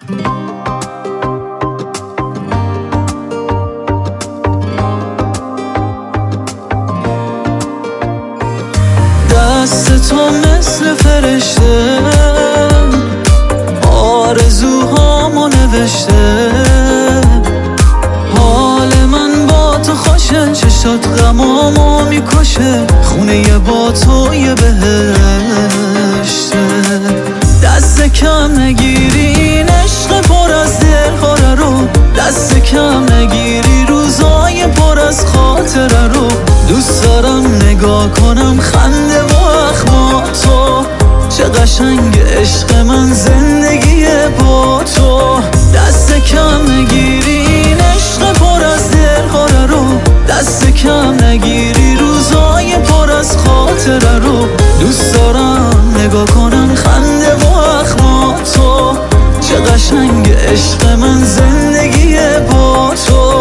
دست تو مثل فرشته آرزوهامو نوشته، حال من با تو خوشه، چشات غمامو میکشه، خونه با تو یه بهشته. دست کم نگیری این عشق پر از دلهاره رو، دست کم نگیری روزای پر از خاطره رو. دوست دارم نگاه کنم خنده و اخما تو، چه قشنگ عشق من زندگی با تو. دست کم نگیری این عشق پر از دلهاره رو، دست کم نگیری روزای پر از خاطره رو. دوست دارم نگاه کنم خنده و اخما تو، چه قشنگ عشق من زندگی با تو.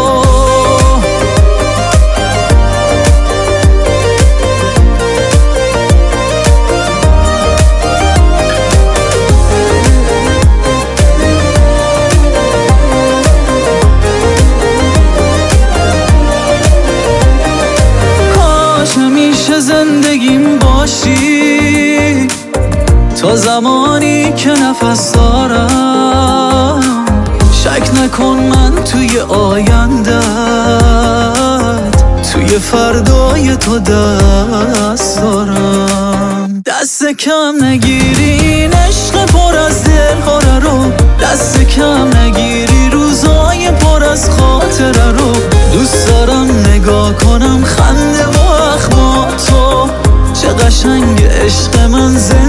همیشه زندگیم باشی تا زمانی که نفس دارم، شک نکن من توی آیندت، توی فردای تو دست دارم. دست کم نگیری این عشق پر از دلهاره رو، دست کم نگیری روزای پر از خاطره رو. دوست دارم نگاه کنم خنده و اخما تو، چه قشنگ عشق من